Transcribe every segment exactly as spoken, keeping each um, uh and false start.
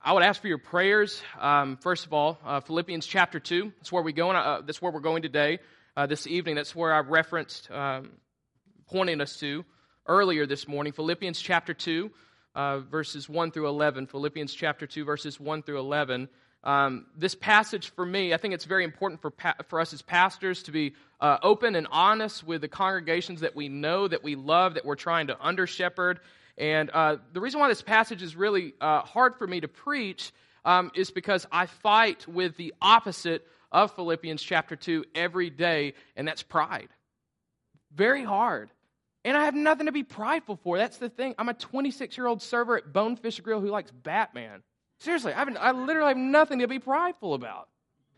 I would ask for your prayers. Um, first of all, uh, Philippians chapter two. That's where we going. Uh, that's where we're going today. Uh, this evening. That's where I referenced, um, pointing us to earlier this morning. Philippians chapter two, uh, verses one through eleven. Philippians chapter two, verses one through eleven. Um, this passage for me, I think it's very important for pa- for us as pastors to be uh, open and honest with the congregations that we know, that we love, that we're trying to under shepherd. And uh, the reason why this passage is really uh, hard for me to preach um, is because I fight with the opposite of Philippians chapter two every day, and that's pride. Very hard. And I have nothing to be prideful for. That's the thing. I'm a twenty-six-year-old server at Bonefish Grill who likes Batman. Seriously, I, I literally have nothing to be prideful about.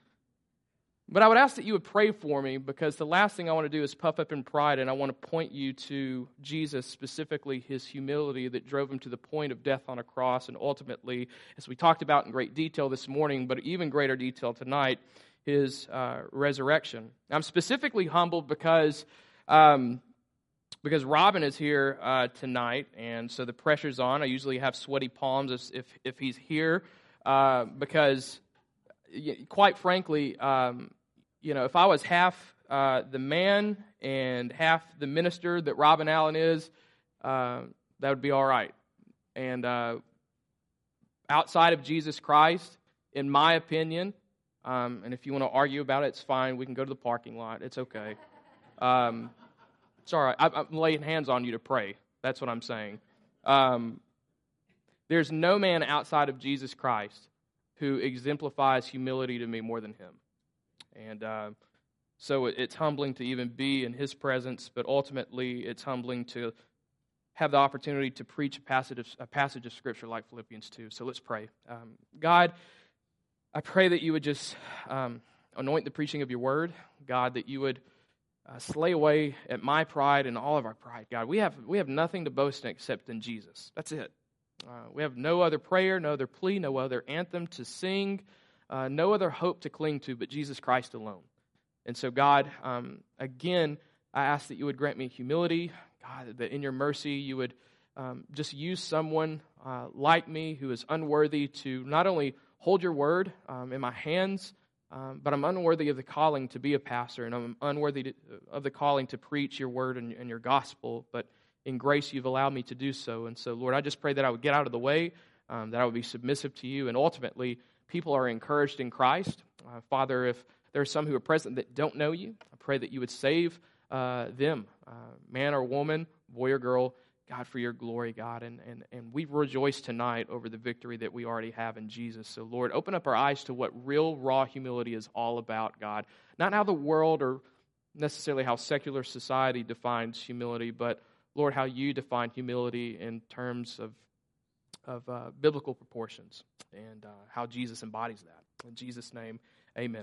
But I would ask that you would pray for me, because the last thing I want to do is puff up in pride, and I want to point you to Jesus, specifically his humility that drove him to the point of death on a cross, and ultimately, as we talked about in great detail this morning, but even greater detail tonight, his uh, resurrection. I'm specifically humbled because um, because Robin is here uh, tonight, and so the pressure's on. I usually have sweaty palms if if, if he's here, uh, because quite frankly, um, you know, if I was half uh, the man and half the minister that Robin Allen is, uh, that would be all right. And uh, outside of Jesus Christ, in my opinion, um, and if you want to argue about it, it's fine. We can go to the parking lot. It's okay. Um, it's all right. I, I'm laying hands on you to pray. That's what I'm saying. Um, there's no man outside of Jesus Christ who exemplifies humility to me more than him. And uh, so it's humbling to even be in his presence, but ultimately it's humbling to have the opportunity to preach a passage of, a passage of Scripture like Philippians two. So let's pray. Um, God, I pray that you would just um, anoint the preaching of your word. God, that you would uh, slay away at my pride and all of our pride. God, we have we have nothing to boast in except in Jesus. That's it. Uh, we have no other prayer, no other plea, no other anthem to sing, uh, no other hope to cling to but Jesus Christ alone. And so, God, um, again, I ask that you would grant me humility, God, that in your mercy you would um, just use someone uh, like me who is unworthy to not only hold your word um, in my hands, um, but I'm unworthy of the calling to be a pastor, and I'm unworthy to, of the calling to preach your word and, and your gospel, but in grace, you've allowed me to do so. And so, Lord, I just pray that I would get out of the way, um, that I would be submissive to you, and ultimately, people are encouraged in Christ. Uh, Father, if there are some who are present that don't know you, I pray that you would save uh, them, uh, man or woman, boy or girl, God, for your glory, God. And, and, and we rejoice tonight over the victory that we already have in Jesus. So, Lord, open up our eyes to what real, raw humility is all about, God. Not how the world or necessarily how secular society defines humility, but Lord, how you define humility in terms of of uh, biblical proportions, and uh, how Jesus embodies that. In Jesus' name, amen.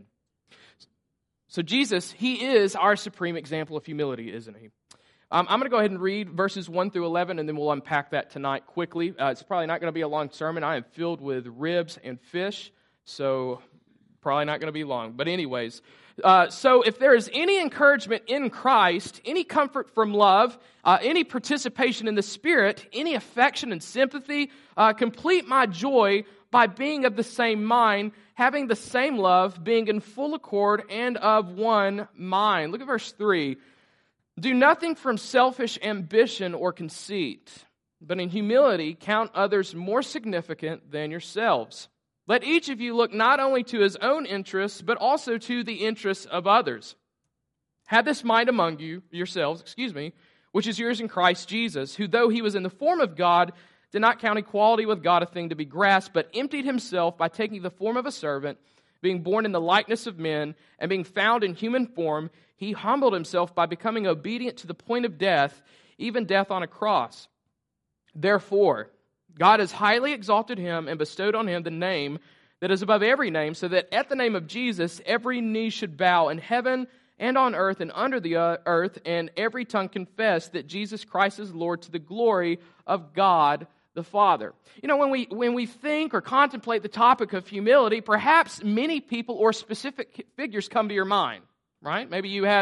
So Jesus, he is our supreme example of humility, isn't he? Um, I'm going to go ahead and read verses one through eleven, and then we'll unpack that tonight quickly. Uh, it's probably not going to be a long sermon. I am filled with ribs and fish, so probably not going to be long. But anyways, uh, so if there is any encouragement in Christ, any comfort from love, uh, any participation in the Spirit, any affection and sympathy, uh, complete my joy by being of the same mind, having the same love, being in full accord and of one mind. Look at verse three. Do nothing from selfish ambition or conceit, but in humility count others more significant than yourselves. Let each of you look not only to his own interests, but also to the interests of others. Have this mind among you, yourselves, excuse me, which is yours in Christ Jesus, who though he was in the form of God, did not count equality with God a thing to be grasped, but emptied himself by taking the form of a servant, being born in the likeness of men, and being found in human form, he humbled himself by becoming obedient to the point of death, even death on a cross. Therefore, God has highly exalted him and bestowed on him the name that is above every name, so that at the name of Jesus every knee should bow in heaven and on earth and under the earth, and every tongue confess that Jesus Christ is Lord, to the glory of God the Father. You know, when we when we think or contemplate the topic of humility, perhaps many people or specific figures come to your mind, right? Maybe you had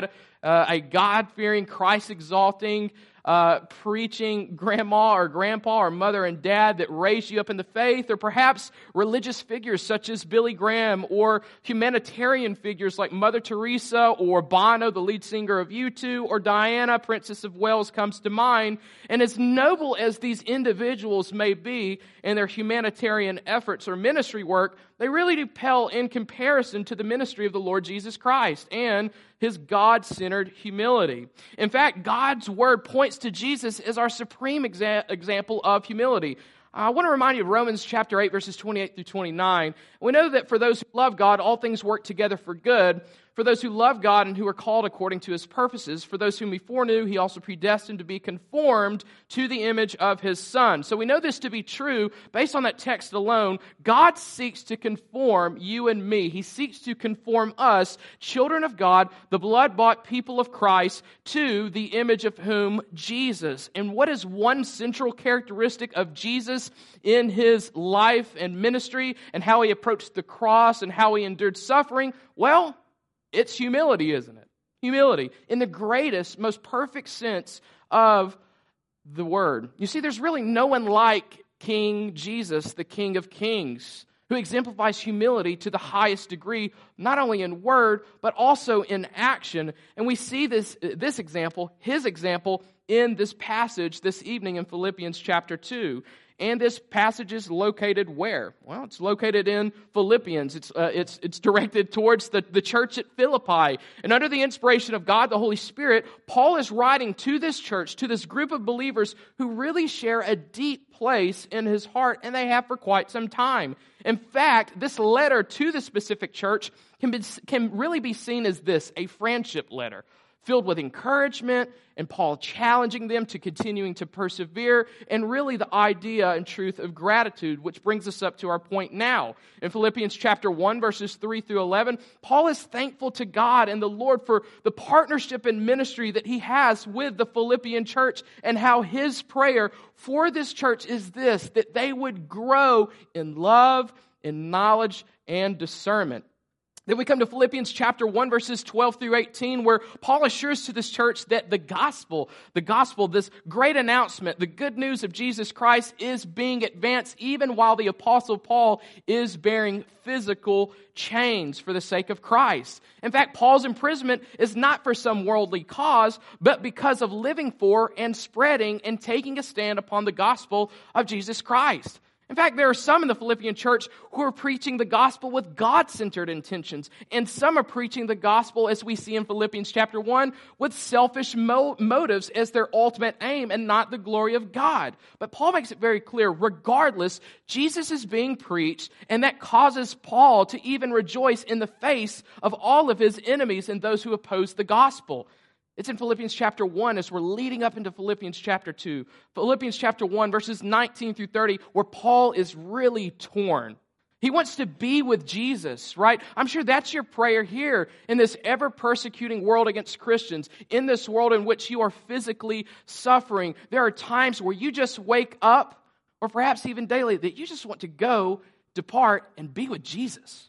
uh, a God-fearing, Christ-exalting, uh, preaching grandma or grandpa or mother and dad that raised you up in the faith, or perhaps religious figures such as Billy Graham, or humanitarian figures like Mother Teresa or Bono, the lead singer of U two, or Diana, Princess of Wales, comes to mind. And as noble as these individuals may be in their humanitarian efforts or ministry work, they really do pale in comparison to the ministry of the Lord Jesus Christ and His God-centered humility. In fact, God's Word points to Jesus as our supreme exa- example of humility. I want to remind you of Romans chapter eight, verses twenty-eight through twenty-nine. We know that for those who love God, all things work together for good. For those who love God and who are called according to His purposes, for those whom He foreknew, He also predestined to be conformed to the image of His Son. So we know this to be true based on that text alone. God seeks to conform you and me. He seeks to conform us, children of God, the blood-bought people of Christ, to the image of whom? Jesus. And what is one central characteristic of Jesus in His life and ministry and how He approached the cross and how He endured suffering? Well, it's humility, isn't it? Humility, in the greatest, most perfect sense of the word. You see, there's really no one like King Jesus, the King of Kings, who exemplifies humility to the highest degree, not only in word, but also in action. And we see this, this example, his example, in this passage this evening in Philippians chapter two. And this passage is located where? Well, it's located in Philippians. It's uh, it's it's directed towards the, the church at Philippi. And under the inspiration of God, the Holy Spirit, Paul is writing to this church, to this group of believers who really share a deep place in his heart, and they have for quite some time. In fact, this letter to the specific church can be, can really be seen as this, a friendship letter, filled with encouragement and Paul challenging them to continuing to persevere, and really the idea and truth of gratitude, which brings us up to our point now. In Philippians chapter one, verses three through eleven, Paul is thankful to God and the Lord for the partnership and ministry that he has with the Philippian church, and how his prayer for this church is this, that they would grow in love, in knowledge, and discernment. Then we come to Philippians chapter one, verses twelve through eighteen, where Paul assures to this church that the gospel, the gospel, this great announcement, the good news of Jesus Christ is being advanced even while the apostle Paul is bearing physical chains for the sake of Christ. In fact, Paul's imprisonment is not for some worldly cause, but because of living for and spreading and taking a stand upon the gospel of Jesus Christ. In fact, there are some in the Philippian church who are preaching the gospel with God-centered intentions, and some are preaching the gospel, as we see in Philippians chapter one, with selfish mo- motives as their ultimate aim and not the glory of God. But Paul makes it very clear, regardless, Jesus is being preached, and that causes Paul to even rejoice in the face of all of his enemies and those who oppose the gospel. It's in Philippians chapter one as we're leading up into Philippians chapter two. Philippians chapter one, verses nineteen through thirty, where Paul is really torn. He wants to be with Jesus, right? I'm sure that's your prayer here in this ever-persecuting world against Christians, in this world in which you are physically suffering. There are times where you just wake up, or perhaps even daily, that you just want to go, depart, and be with Jesus.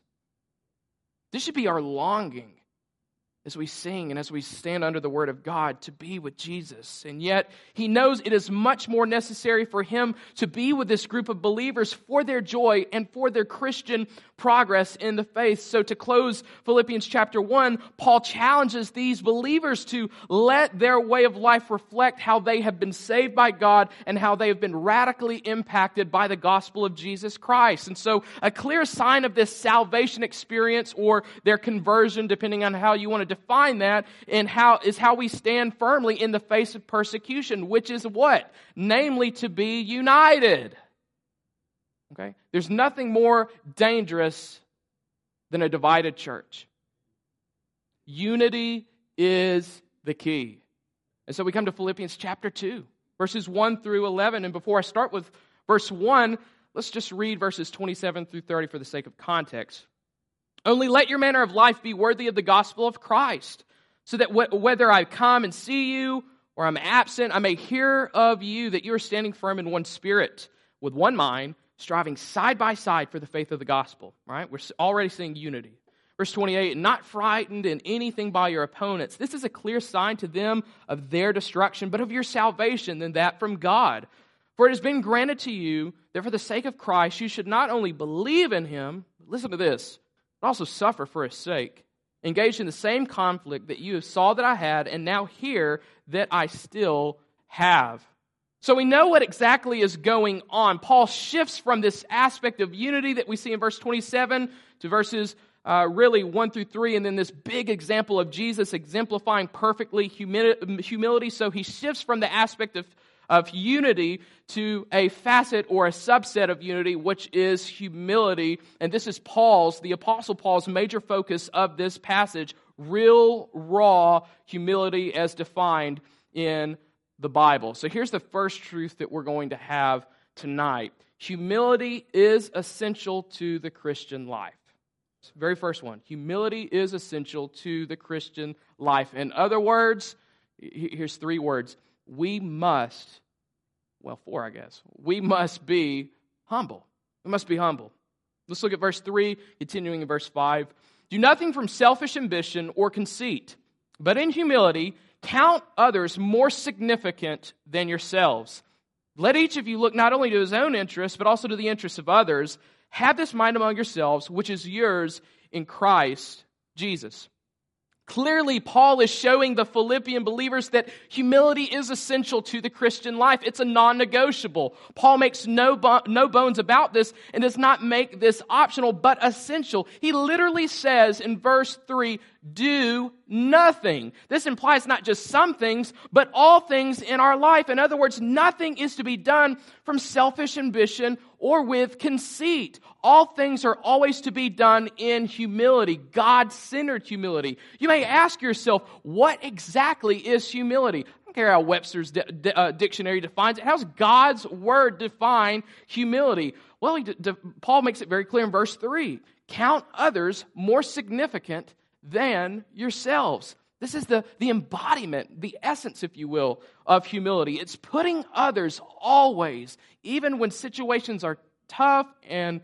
This should be our longing as we sing and as we stand under the Word of God, to be with Jesus. And yet, he knows it is much more necessary for him to be with this group of believers for their joy and for their Christian progress in the faith. So to close Philippians chapter one, Paul challenges these believers to let their way of life reflect how they have been saved by God and how they have been radically impacted by the gospel of Jesus Christ. And so a clear sign of this salvation experience, or their conversion, depending on how you want to define that, and how is how we stand firmly in the face of persecution, which is what? Namely, to be united. Okay? There's nothing more dangerous than a divided church. Unity is the key. And so we come to Philippians chapter two, verses one through eleven. And before I start with verse one, let's just read verses twenty-seven through thirty for the sake of context. Only let your manner of life be worthy of the gospel of Christ, so that wh- whether I come and see you or I'm absent, I may hear of you that you are standing firm in one spirit, with one mind, striving side by side for the faith of the gospel. Right? We're already seeing unity. Verse twenty-eight, not frightened in anything by your opponents. This is a clear sign to them of their destruction, but of your salvation, than that from God. For it has been granted to you that for the sake of Christ you should not only believe in him, but listen to this, but also suffer for his sake, engaged in the same conflict that you saw that I had, and now hear that I still have. So we know what exactly is going on. Paul shifts from this aspect of unity that we see in verse twenty-seven to verses uh, really one through three, and then this big example of Jesus exemplifying perfectly humi- humility. So he shifts from the aspect of, of unity to a facet or a subset of unity, which is humility. And this is Paul's, the Apostle Paul's major focus of this passage, real, raw humility as defined in the Bible. So here's the first truth that we're going to have tonight. Humility is essential to the Christian life. It's the very first one. Humility is essential to the Christian life. In other words, here's three words. We must, well, four, I guess. We must be humble. We must be humble. Let's look at verse three, continuing in verse five. Do nothing from selfish ambition or conceit, but in humility count others more significant than yourselves. Let each of you look not only to his own interests, but also to the interests of others. Have this mind among yourselves, which is yours in Christ Jesus. Clearly, Paul is showing the Philippian believers that humility is essential to the Christian life. It's a non-negotiable. Paul makes no, bo- no bones about this and does not make this optional, but essential. He literally says in verse three, do nothing. This implies not just some things, but all things in our life. In other words, nothing is to be done from selfish ambition or with conceit. All things are always to be done in humility, God-centered humility. You may ask yourself, what exactly is humility? I don't care how Webster's di- di- uh, dictionary defines it. How's God's word define humility? Well, he d- d- Paul makes it very clear in verse three. Count others more significant than yourselves. This is the, the embodiment, the essence, if you will, of humility. It's putting others always, even when situations are tough and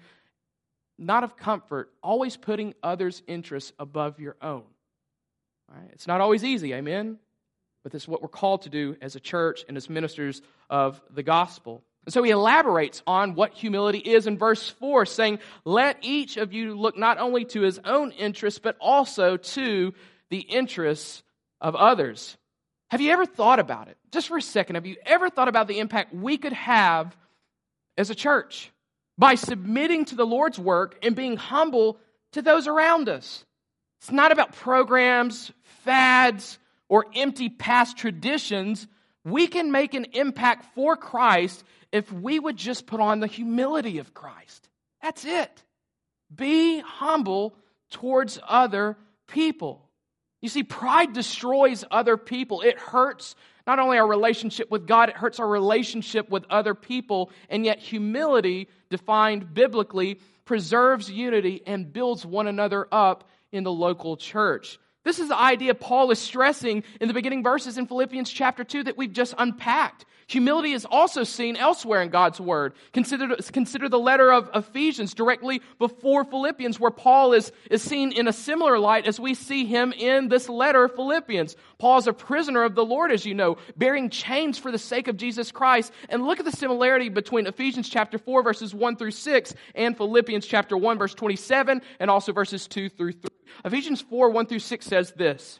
not of comfort, always putting others' interests above your own. All right? It's not always easy, amen? But this is what we're called to do as a church and as ministers of the gospel. And so he elaborates on what humility is in verse four, saying, let each of you look not only to his own interests, but also to the interests of others. Have you ever thought about it? Just for a second, have you ever thought about the impact we could have as a church by submitting to the Lord's work and being humble to those around us? It's not about programs, fads, or empty past traditions. We can make an impact for Christ if we would just put on the humility of Christ. That's it. Be humble towards other people. You see, pride destroys other people. It hurts not only our relationship with God, it hurts our relationship with other people. And yet humility, defined biblically, preserves unity and builds one another up in the local church. This is the idea Paul is stressing in the beginning verses in Philippians chapter two that we've just unpacked. Humility is also seen elsewhere in God's Word. Consider, consider the letter of Ephesians directly before Philippians, where Paul is, is seen in a similar light as we see him in this letter of Philippians. Paul is a prisoner of the Lord, as you know, bearing chains for the sake of Jesus Christ. And look at the similarity between Ephesians chapter four, verses one through six, and Philippians chapter one, verse twenty-seven, and also verses two through three. Ephesians four, one through six says this.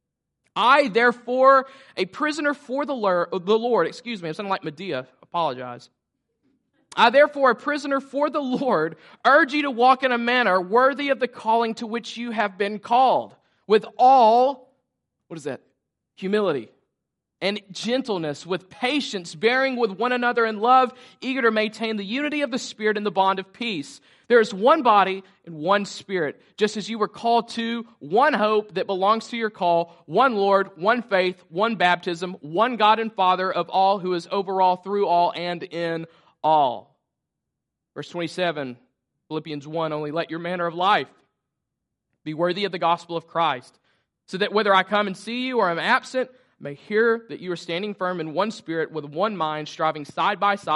I, therefore, a prisoner for the Lord, the Lord, excuse me, I'm sounding like Medea, apologize. I, therefore, a prisoner for the Lord, urge you to walk in a manner worthy of the calling to which you have been called, with all, what is that? Humility and gentleness, with patience, bearing with one another in love, eager to maintain the unity of the Spirit in the bond of peace. There is one body and one Spirit, just as you were called to one hope that belongs to your call, one Lord, one faith, one baptism, one God and Father of all, who is over all, through all, and in all. Verse twenty-seven, Philippians one, only let your manner of life be worthy of the gospel of Christ, so that whether I come and see you or am absent, may hear that you are standing firm in one spirit with one mind, striving side by side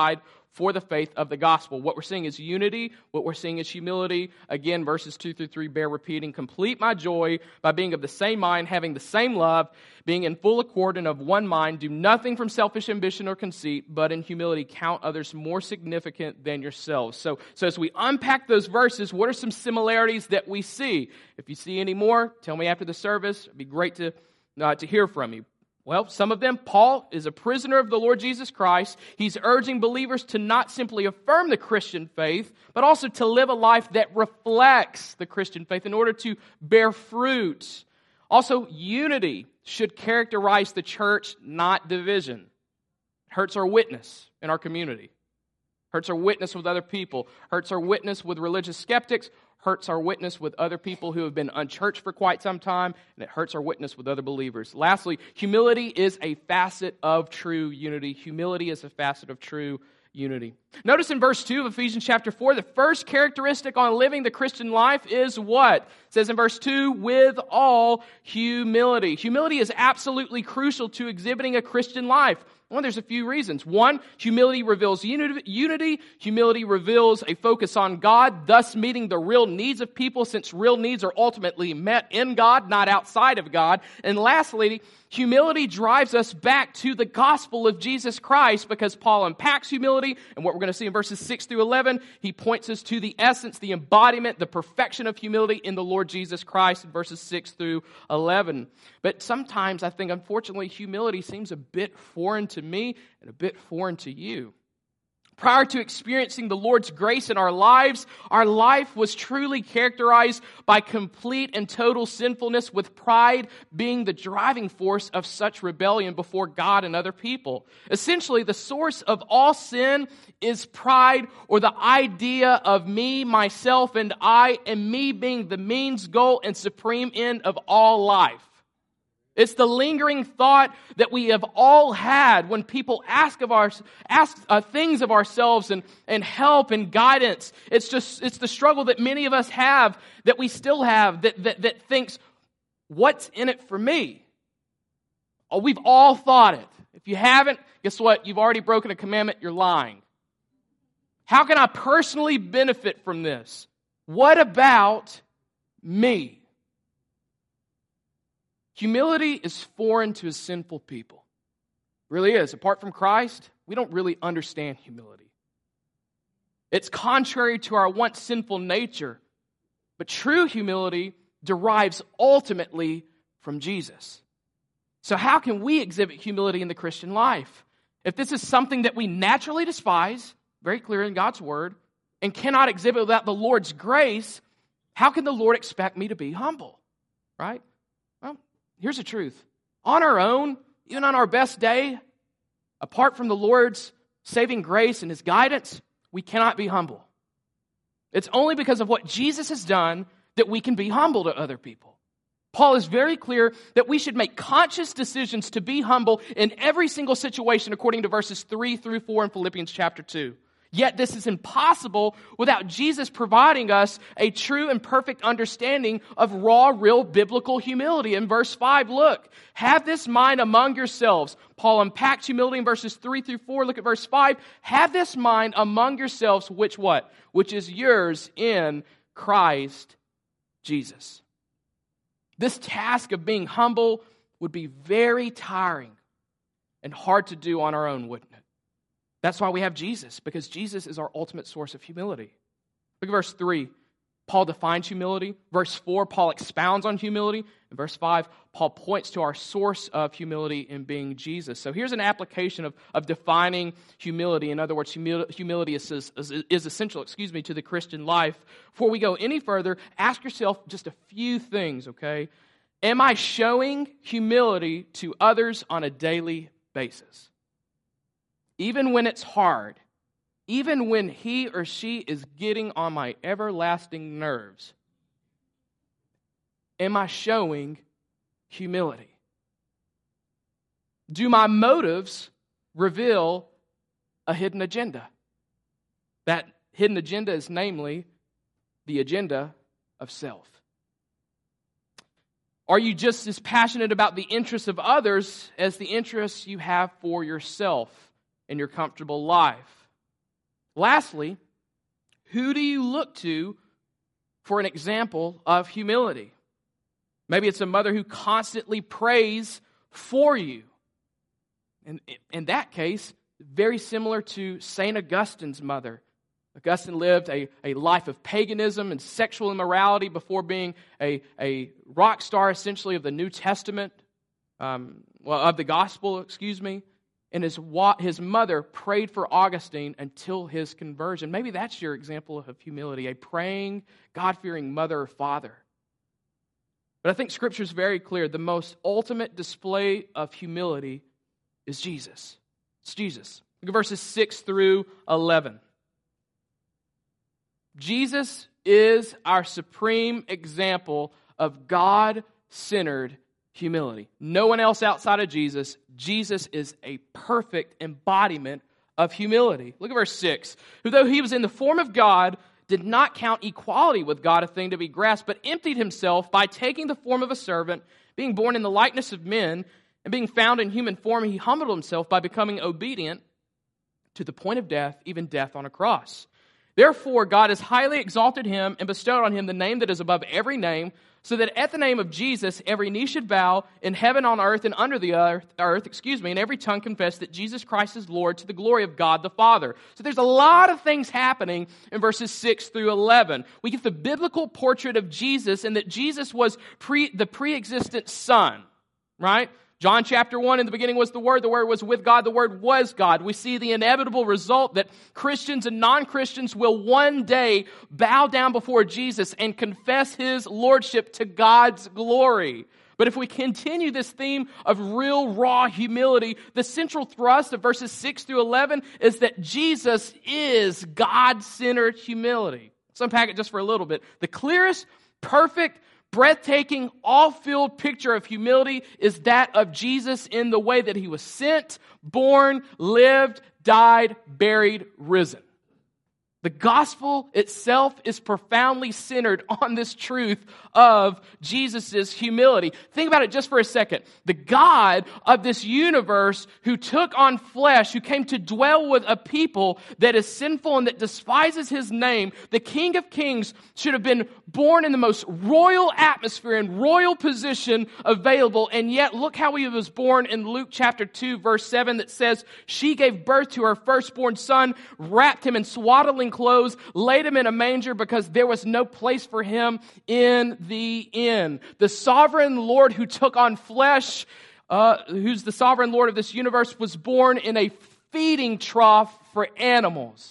for the faith of the gospel. What we're seeing is unity. What we're seeing is humility. Again, verses two through three bear repeating. Complete my joy by being of the same mind, having the same love, being in full accord and of one mind. Do nothing from selfish ambition or conceit, but in humility count others more significant than yourselves. So, so as we unpack those verses, what are some similarities that we see? If you see any more, tell me after the service. It'd be great to, uh, to hear from you. Well, some of them, Paul is a prisoner of the Lord Jesus Christ. He's urging believers to not simply affirm the Christian faith, but also to live a life that reflects the Christian faith in order to bear fruit. Also, unity should characterize the church, not division. It hurts our witness in our community. Hurts our witness with other people. Hurts our witness with religious skeptics. Hurts our witness with other people who have been unchurched for quite some time, and it hurts our witness with other believers. Lastly, humility is a facet of true unity. Humility is a facet of true unity. Notice in verse two of Ephesians chapter four, the first characteristic on living the Christian life is what? It says in verse two, with all humility. Humility is absolutely crucial to exhibiting a Christian life. Well, there's a few reasons. One, humility reveals unity. Humility reveals a focus on God, thus meeting the real needs of people, since real needs are ultimately met in God, not outside of God. And lastly, humility drives us back to the gospel of Jesus Christ, because Paul unpacks humility, and what we're going to see in verses six through eleven, he points us to the essence, the embodiment, the perfection of humility in the Lord Jesus Christ in verses six through eleven. But sometimes I think, unfortunately, humility seems a bit foreign to me and a bit foreign to you. Prior to experiencing the Lord's grace in our lives, our life was truly characterized by complete and total sinfulness, with pride being the driving force of such rebellion before God and other people. Essentially, the source of all sin is pride, or the idea of me, myself, and I, and me being the means, goal, and supreme end of all life. It's the lingering thought that we have all had when people ask of our ask uh, things of ourselves and, and help and guidance. It's just it's the struggle that many of us have, that we still have, that that, that thinks, what's in it for me? Oh, we've all thought it. If you haven't, guess what? You've already broken a commandment. You're lying. How can I personally benefit from this? What about me? Humility is foreign to a sinful people. It really is. Apart from Christ, we don't really understand humility. It's contrary to our once sinful nature. But true humility derives ultimately from Jesus. So how can we exhibit humility in the Christian life? If this is something that we naturally despise, very clear in God's Word, and cannot exhibit without the Lord's grace, how can the Lord expect me to be humble? Right? Well, here's the truth. On our own, even on our best day, apart from the Lord's saving grace and His guidance, we cannot be humble. It's only because of what Jesus has done that we can be humble to other people. Paul is very clear that we should make conscious decisions to be humble in every single situation, according to verses three through four in Philippians chapter two. Yet this is impossible without Jesus providing us a true and perfect understanding of raw, real biblical humility. In verse five, look, have this mind among yourselves. Paul unpacks humility in verses three through four. Look at verse five. Have this mind among yourselves, which what? Which is yours in Christ Jesus. This task of being humble would be very tiring and hard to do on our own, wouldn't it? That's why we have Jesus, because Jesus is our ultimate source of humility. Look at verse three. Paul defines humility. Verse four, Paul expounds on humility. In verse five, Paul points to our source of humility in being Jesus. So here's an application of, of defining humility. In other words, humil- humility is, is, is essential, excuse me, to the Christian life. Before we go any further, ask yourself just a few things, okay? Am I showing humility to others on a daily basis? Even when it's hard, even when he or she is getting on my everlasting nerves, am I showing humility? Do my motives reveal a hidden agenda? That hidden agenda is namely the agenda of self. Are you just as passionate about the interests of others as the interests you have for yourself in your comfortable life? Lastly, who do you look to for an example of humility? Maybe it's a mother who constantly prays for you. And in that case, very similar to Saint Augustine's mother. Augustine lived a, a life of paganism and sexual immorality before being a, a rock star, essentially, of the New Testament, um, well, of the gospel, excuse me. And his, his mother prayed for Augustine until his conversion. Maybe that's your example of humility, a praying, God-fearing mother or father. But I think Scripture is very clear. The most ultimate display of humility is Jesus. It's Jesus. Look at verses six through eleven. Jesus is our supreme example of God-centered humility. No one else outside of Jesus. Jesus is a perfect embodiment of humility. Look at verse six. Who, though he was in the form of God, did not count equality with God a thing to be grasped, but emptied himself by taking the form of a servant, being born in the likeness of men, and being found in human form, he humbled himself by becoming obedient to the point of death, even death on a cross. Therefore, God has highly exalted him and bestowed on him the name that is above every name, so that at the name of Jesus, every knee should bow in heaven, on earth, and under the earth, earth, excuse me, and every tongue confess that Jesus Christ is Lord, to the glory of God the Father. So there's a lot of things happening in verses six through eleven. We get the biblical portrait of Jesus, and that Jesus was pre, the pre-existent Son, right? John chapter one, in the beginning was the Word, the Word was with God, the Word was God. We see the inevitable result that Christians and non-Christians will one day bow down before Jesus and confess His Lordship to God's glory. But if we continue this theme of real, raw humility, the central thrust of verses six through eleven is that Jesus is God-centered humility. Let's unpack it just for a little bit. The clearest, perfect, breathtaking, all-filled picture of humility is that of Jesus in the way that He was sent, born, lived, died, buried, risen. The gospel itself is profoundly centered on this truth of Jesus' humility. Think about it just for a second. The God of this universe who took on flesh, who came to dwell with a people that is sinful and that despises His name, the King of Kings should have been born in the most royal atmosphere and royal position available. And yet, look how He was born in Luke chapter two, verse seven, that says, she gave birth to her firstborn son, wrapped him in swaddling clothes, laid him in a manger because there was no place for him in the inn. The sovereign Lord who took on flesh, uh, who's the sovereign Lord of this universe, was born in a feeding trough for animals.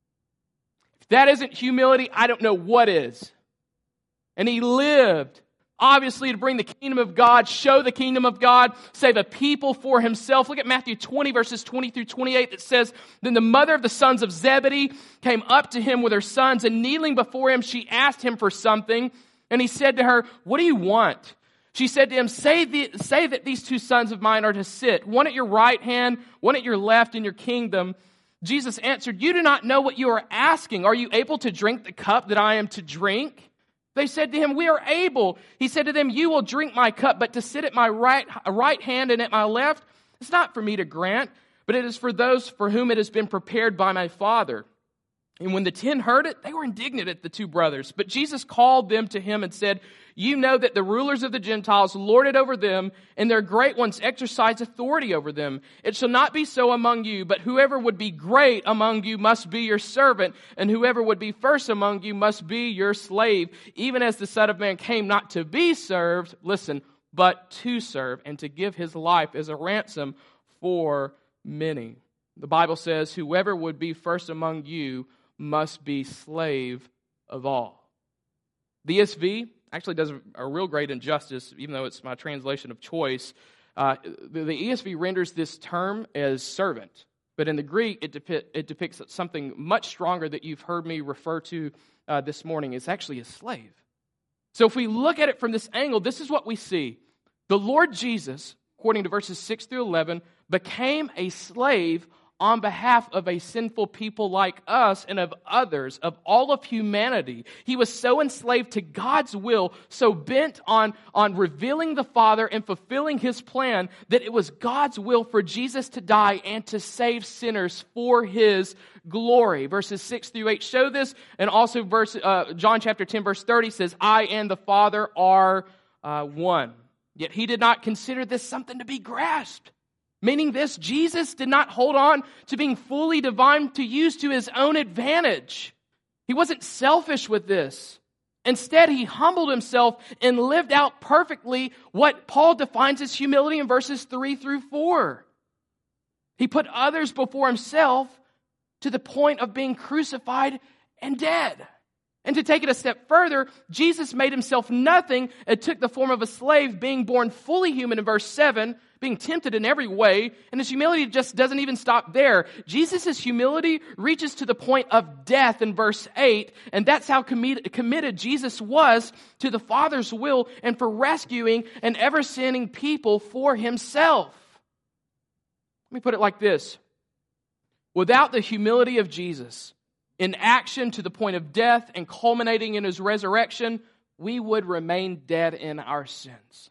If that isn't humility, I don't know what is. And He lived, obviously, to bring the kingdom of God, show the kingdom of God, save a people for Himself. Look at Matthew twenty, verses twenty through twenty-eight, that says, then the mother of the sons of Zebedee came up to Him with her sons, and kneeling before Him, she asked Him for something. And He said to her, what do you want? She said to Him, say, the, say that these two sons of mine are to sit, one at your right hand, one at your left in your kingdom. Jesus answered, you do not know what you are asking. Are you able to drink the cup that I am to drink? They said to Him, we are able. He said to them, you will drink my cup, but to sit at my right, right hand and at my left, it's not for me to grant, but it is for those for whom it has been prepared by my Father. And when the ten heard it, they were indignant at the two brothers. But Jesus called them to Him and said, you know that the rulers of the Gentiles lord it over them, and their great ones exercise authority over them. It shall not be so among you, but whoever would be great among you must be your servant, and whoever would be first among you must be your slave, even as the Son of Man came not to be served, listen, but to serve, and to give His life as a ransom for many. The Bible says, whoever would be first among you must be slave of all. The E S V actually does a real great injustice, even though it's my translation of choice. Uh, the, the E S V renders this term as servant, but in the Greek it, depi- it depicts something much stronger that you've heard me refer to uh, this morning. It's actually a slave. So if we look at it from this angle, this is what we see. The Lord Jesus, according to verses six through eleven, became a slave on behalf of a sinful people like us and of others, of all of humanity. He was so enslaved to God's will, so bent on, on revealing the Father and fulfilling His plan, that it was God's will for Jesus to die and to save sinners for His glory. Verses six through eight show this, and also verse uh, John chapter ten, verse thirty says, I and the Father are uh, one. Yet He did not consider this something to be grasped. Meaning this, Jesus did not hold on to being fully divine to use to His own advantage. He wasn't selfish with this. Instead, He humbled Himself and lived out perfectly what Paul defines as humility in verses three through four. He put others before Himself to the point of being crucified and dead. And to take it a step further, Jesus made Himself nothing and took the form of a slave, being born fully human in verse seven, being tempted in every way, and His humility just doesn't even stop there. Jesus' humility reaches to the point of death in verse eight, and that's how committed, committed Jesus was to the Father's will and for rescuing an ever-sinning people for Himself. Let me put it like this. Without the humility of Jesus, in action to the point of death and culminating in His resurrection, we would remain dead in our sins.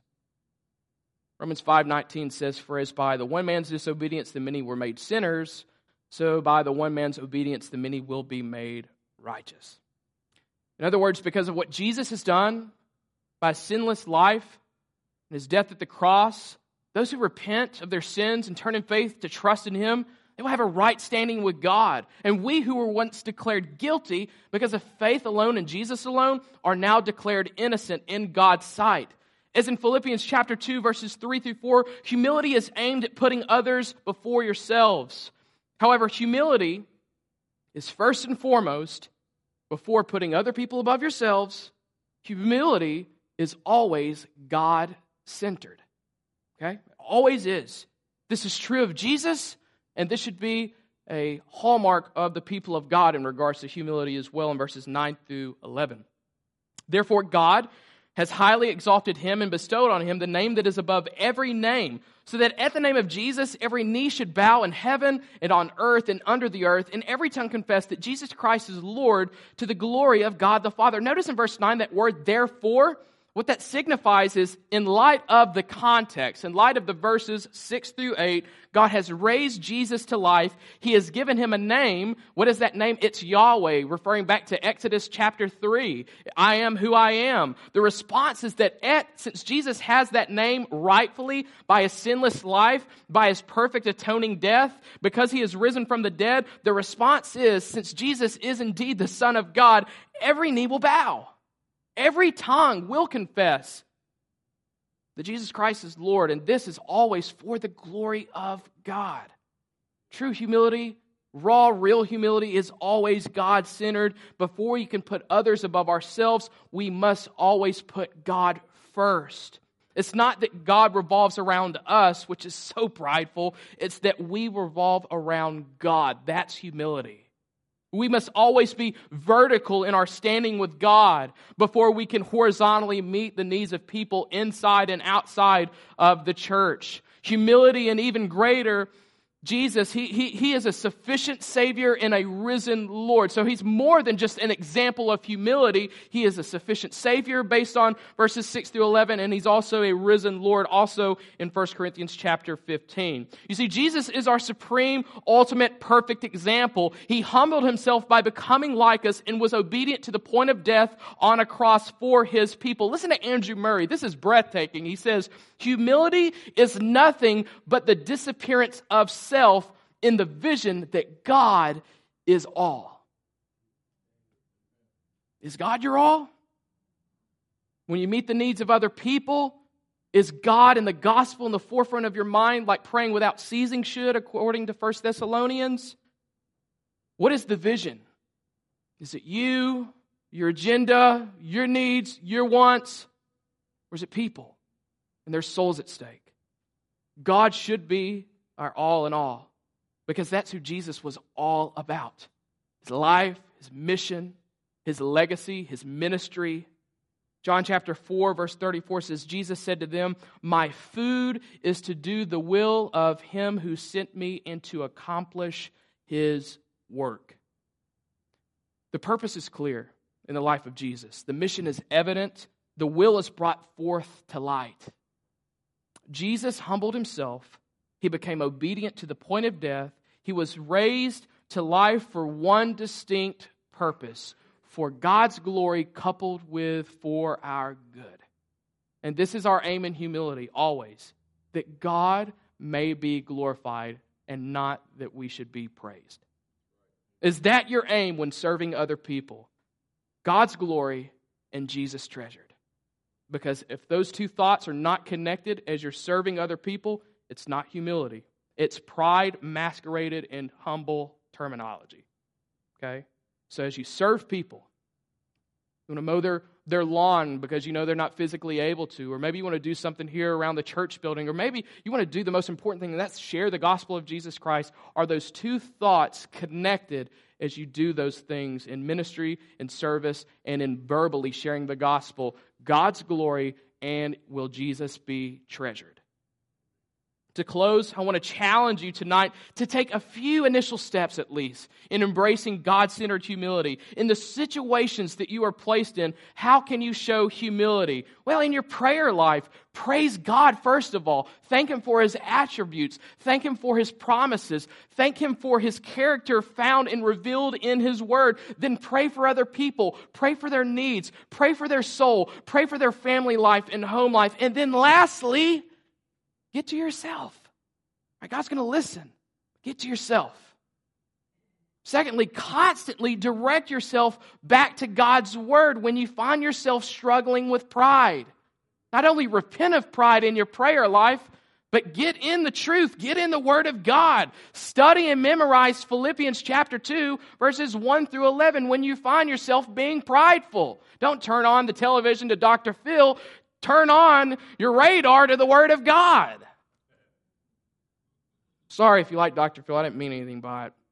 Romans five nineteen says, for as by the one man's disobedience the many were made sinners, so by the one man's obedience the many will be made righteous. In other words, because of what Jesus has done by a sinless life and His death at the cross, those who repent of their sins and turn in faith to trust in Him, they will have a right standing with God. And we who were once declared guilty because of faith alone in Jesus alone are now declared innocent in God's sight. As in Philippians chapter two, verses three through four, humility is aimed at putting others before yourselves. However, humility is first and foremost, before putting other people above yourselves, humility is always God-centered. Okay? It always is. This is true of Jesus, and this should be a hallmark of the people of God in regards to humility as well in verses nine through eleven. Therefore, God has highly exalted Him and bestowed on Him the name that is above every name, so that at the name of Jesus every knee should bow in heaven and on earth and under the earth, and every tongue confess that Jesus Christ is Lord, to the glory of God the Father. Notice in verse nine that word therefore. What that signifies is, in light of the context, in light of the verses six through eight, God has raised Jesus to life. He has given Him a name. What is that name? It's Yahweh, referring back to Exodus chapter three. I am who I am. The response is that at, since Jesus has that name rightfully by His sinless life, by His perfect atoning death, because He has risen from the dead, the response is, since Jesus is indeed the Son of God, every knee will bow. Every tongue will confess that Jesus Christ is Lord, and this is always for the glory of God. True humility, raw, real humility is always God-centered. Before you can put others above ourselves, we must always put God first. It's not that God revolves around us, which is so prideful. It's that we revolve around God. That's humility. We must always be vertical in our standing with God before we can horizontally meet the needs of people inside and outside of the church. Humility, and even greater, Jesus, he, he, he is a sufficient Savior and a risen Lord. So He's more than just an example of humility. He is a sufficient Savior based on verses six through eleven, and He's also a risen Lord, also in First Corinthians chapter fifteen. You see, Jesus is our supreme, ultimate, perfect example. He humbled Himself by becoming like us and was obedient to the point of death on a cross for His people. Listen to Andrew Murray. This is breathtaking. He says, humility is nothing but the disappearance of self in the vision that God is all. Is God your all? When you meet the needs of other people, is God and the gospel in the forefront of your mind, like praying without ceasing should, according to First Thessalonians? What is the vision? Is it you, your agenda, your needs, your wants? Or is it people and their souls at stake? God should be our all in all, because that's who Jesus was all about. His life, His mission, His legacy, His ministry. John chapter four, verse thirty-four says, Jesus said to them, "My food is to do the will of him who sent me and to accomplish his work." The purpose is clear in the life of Jesus. The mission is evident. The will is brought forth to light. Jesus humbled himself. He became obedient to the point of death. He was raised to life for one distinct purpose, for God's glory coupled with for our good. And this is our aim in humility, always, that God may be glorified and not that we should be praised. Is that your aim when serving other people? God's glory and Jesus treasured. Because if those two thoughts are not connected as you're serving other people, it's not humility. It's pride masqueraded in humble terminology. Okay? So as you serve people, you want to mow their, their lawn because you know they're not physically able to, or maybe you want to do something here around the church building, or maybe you want to do the most important thing, and that's share the gospel of Jesus Christ. Are those two thoughts connected as you do those things in ministry, in service, and in verbally sharing the gospel? God's glory, and will Jesus be treasured? To close, I want to challenge you tonight to take a few initial steps at least in embracing God-centered humility. In the situations that you are placed in, how can you show humility? Well, in your prayer life, praise God first of all. Thank Him for His attributes. Thank Him for His promises. Thank Him for His character found and revealed in His Word. Then pray for other people. Pray for their needs. Pray for their soul. Pray for their family life and home life. And then lastly, get to yourself. Right, God's going to listen. Get to yourself. Secondly, constantly direct yourself back to God's Word when you find yourself struggling with pride. Not only repent of pride in your prayer life, but get in the truth. Get in the Word of God. Study and memorize Philippians chapter two, verses one through eleven when you find yourself being prideful. Don't turn on the television to Doctor Phil. Turn on your radar to the Word of God. Sorry if you like Doctor Phil. I didn't mean anything by it.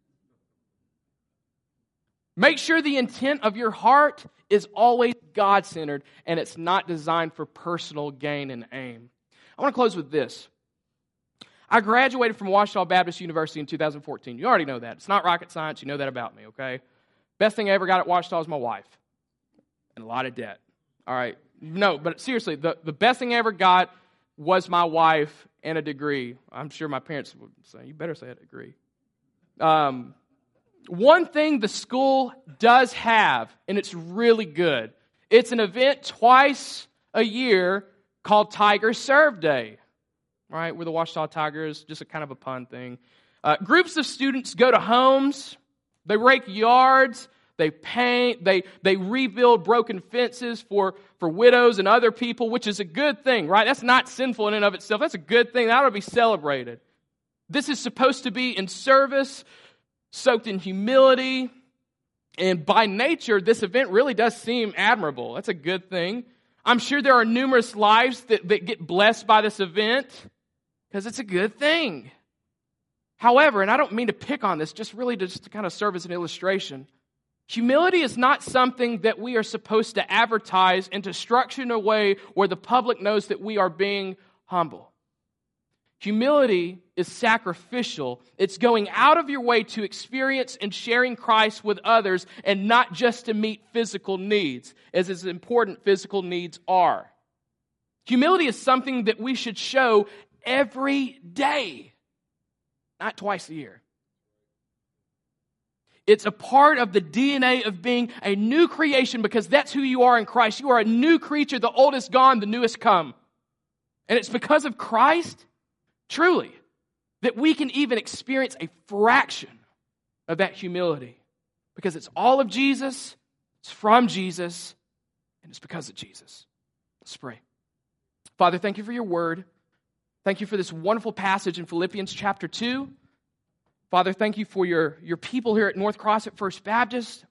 Make sure the intent of your heart is always God-centered and it's not designed for personal gain and aim. I want to close with this. I graduated from Ouachita Baptist University in two thousand fourteen. You already know that. It's not rocket science. You know that about me, okay? Best thing I ever got at Ouachita was my wife and a lot of debt. All right. No, but seriously, the, the best thing I ever got was my wife and a degree. I'm sure my parents would say, you better say a degree. Um, one thing the school does have, and it's really good, it's an event twice a year called Tiger Serve Day. Right, we're the Ouachita Tigers, just a kind of a pun thing. Uh, groups of students go to homes, they rake yards, They paint, they they rebuild broken fences for, for widows and other people, which is a good thing, right? That's not sinful in and of itself. That's a good thing. That ought to be celebrated. This is supposed to be in service, soaked in humility. And by nature, this event really does seem admirable. That's a good thing. I'm sure there are numerous lives that, that get blessed by this event because it's a good thing. However, and I don't mean to pick on this, just really just to kind of serve as an illustration, humility is not something that we are supposed to advertise and to structure in a way where the public knows that we are being humble. Humility is sacrificial. It's going out of your way to experience and sharing Christ with others and not just to meet physical needs, as as important physical needs are. Humility is something that we should show every day, not twice a year. It's a part of the D N A of being a new creation because that's who you are in Christ. You are a new creature. The old is gone, the new has come. And it's because of Christ, truly, that we can even experience a fraction of that humility. Because it's all of Jesus, it's from Jesus, and it's because of Jesus. Let's pray. Father, thank you for your word. Thank you for this wonderful passage in Philippians chapter two. Father, thank you for your, your people here at North Cross at First Baptist.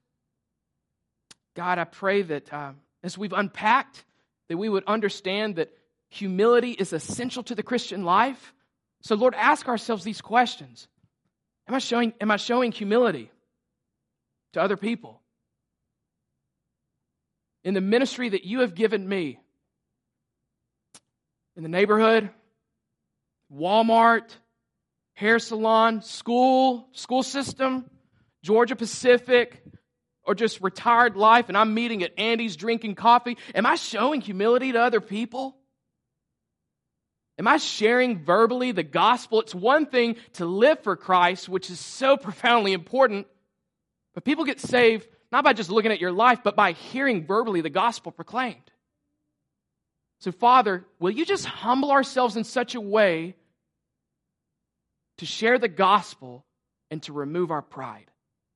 God, I pray that uh, as we've unpacked, that we would understand that humility is essential to the Christian life. So, Lord, ask ourselves these questions. Am I showing, am I showing humility to other people? in the ministry that you have given me, in the neighborhood, Walmart, hair salon, school, school system, Georgia Pacific, or just retired life, and I'm meeting at Andy's drinking coffee, am I showing humility to other people? Am I sharing verbally the gospel? It's one thing to live for Christ, which is so profoundly important, but people get saved not by just looking at your life, but by hearing verbally the gospel proclaimed. So, Father, will you just humble ourselves in such a way to share the gospel and to remove our pride?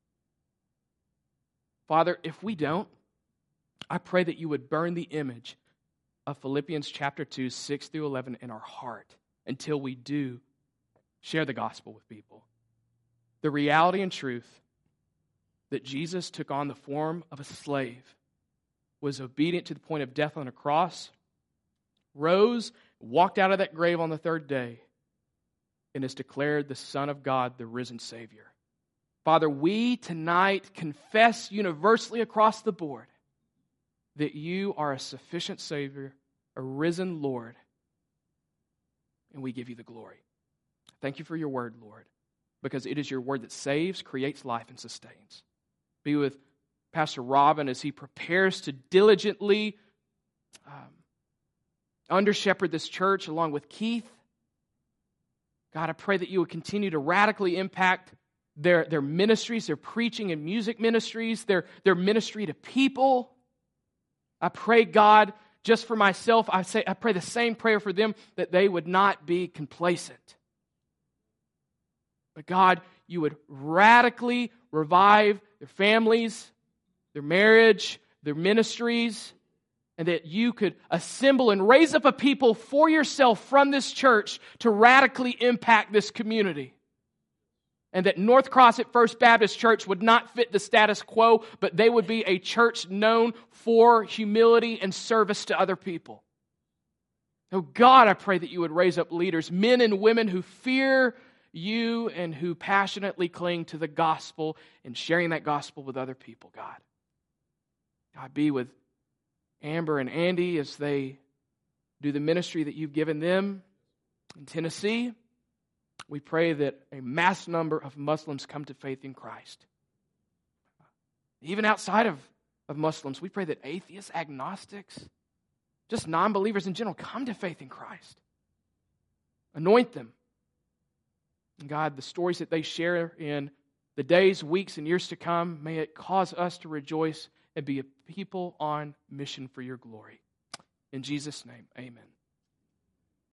Father, if we don't, I pray that you would burn the image of Philippians chapter two, six through eleven in our heart until we do share the gospel with people. The reality and truth that Jesus took on the form of a slave, was obedient to the point of death on a cross, rose, walked out of that grave on the third day, and is declared the Son of God, the risen Savior. Father, we tonight confess universally across the board that you are a sufficient Savior, a risen Lord, and we give you the glory. Thank you for your word, Lord, because it is your word that saves, creates life, and sustains. Be with Pastor Robin as he prepares to diligently um, under-shepherd this church along with Keith. God, I pray that you would continue to radically impact their, their ministries, their preaching and music ministries, their, their ministry to people. I pray, God, just for myself, I say I pray the same prayer for them, that they would not be complacent. But God, you would radically revive their families, their marriage, their ministries, and that you could assemble and raise up a people for yourself from this church to radically impact this community. And that North Cross at First Baptist Church would not fit the status quo, but they would be a church known for humility and service to other people. Oh God, I pray that you would raise up leaders, men and women who fear you and who passionately cling to the gospel and sharing that gospel with other people, God. God, be with Amber and Andy as they do the ministry that you've given them in Tennessee. We pray that a mass number of Muslims come to faith in Christ. Even outside of, of Muslims, we pray that atheists, agnostics, just non-believers in general, come to faith in Christ. Anoint them. And God, the stories that they share in the days, weeks, and years to come, may it cause us to rejoice and be a people on mission for your glory. In Jesus' name, amen.